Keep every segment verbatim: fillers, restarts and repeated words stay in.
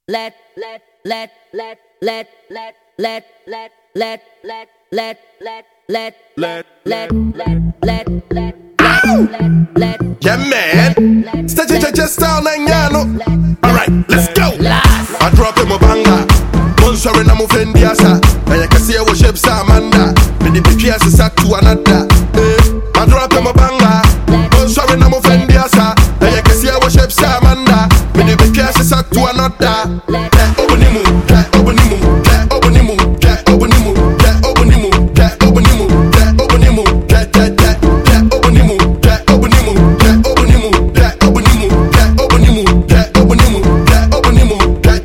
let let let let let let let let let let let let let let let let let let let yeah man, stage just style and yano. Alright, let's go. I drop him a banger. One sorry na mo fendi asa. Na ya kasi e worship sa Amanda. Me the picture sa to another. I drop him a banger. One sorry na mo fendi asa. Na ya kasi e worship sa Amanda. Me the picture sa to another. Obonimu, obonimu, obonimu, obonimu, obonimu, obonimu, obonimu, obonimu, obonimu, obonimu, obonimu, obonimu, obonimu.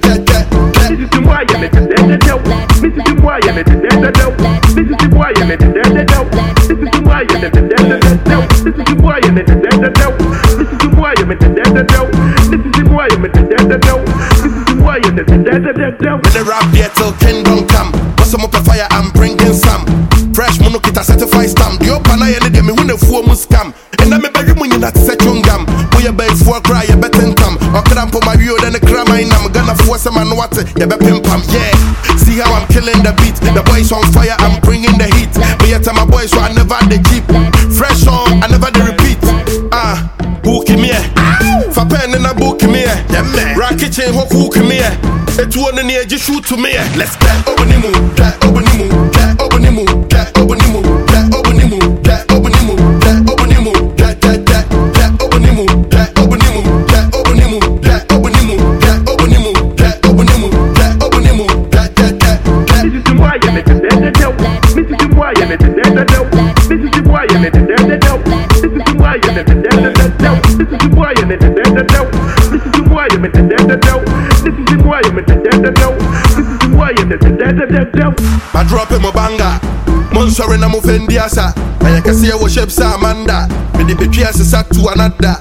This is the boy, you let it dead down. This is the boy, you let it dead down. This is the boy, you let it dead down. This is the boy, you let it dead down. This is the boy, you let it dead down. This is the boy, you let it dead down. This is the boy, you let it dead down. This is the boy, you let it dead down. When the rap there till kingdom come, what's some up a fire? I'm bringing some fresh monokita certified stamp. The open eye and me when the four must come. And I'm a baby when you're not set young gum. We a bed for cry, you better come. Or cramp for my view, then the cram I am gonna force a man water. You better pimp pam, yeah. See how I'm killing the beat. The boys on fire, I'm bringing the heat. But yet my boys, so I never the jeep. Fresh on, I never the repeat. Ah, book him here. For pen and a book him here. Yeah, man. Rocket chain, hook hook him here. It's one in the edge, shoot to me. Let's get obonimu, get obonimu, get obonimu, get obonimu, get obonimu, get obonimu, get obonimu, get get get get obonimu, get obonimu, get obonimu, get obonimu, get obonimu, get obonimu, get obonimu, get get get get. This is the boy, you let it dead down. This is the boy, you let it dead down. This is the boy, you let it dead down. This is the boy, you let it dead down. This is the boy, you let it dead down. This is the boy, you let it dead down. This is the boy, you let it dead down. This is the boy, you let it dead down. I drop him a banger. Mon sorry na mo fendi asa. Na ya kasi e worship sa Amanda. Me the picture sa to another.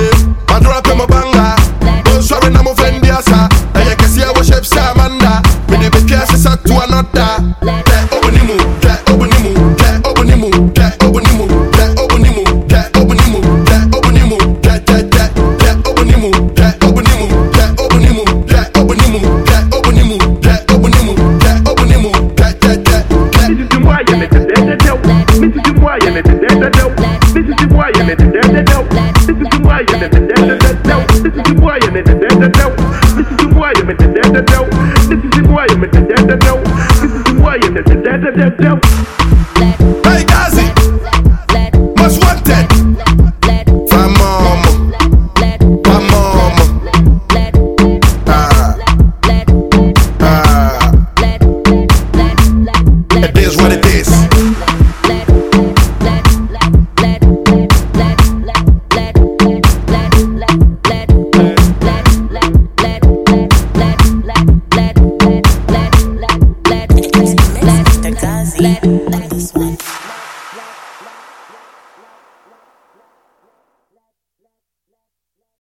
I drop him a banger. Mon sorry na mo fendi asa. Na ya kasi e worship sa Amanda. Me the picture sa to another. Obonimu, obonimu, obonimu, obonimu, obonimu, obonimu, obonimu, obonimu, obonimu, obonimu, obonimu, obonimu, obonimu, obonimu. This is the boy, you let it dead down. This is the boy, you let it dead down. This is the boy, you let it dead down. This is the boy, you let it dead down. This is the boy, you let it dead down. This is the boy, you let it dead down. This is the boy, you let it dead down. This is the boy, you let it dead down. Hey Gazi, most wanted. Famom, famom. Ah, ah. It is what it is. let let let let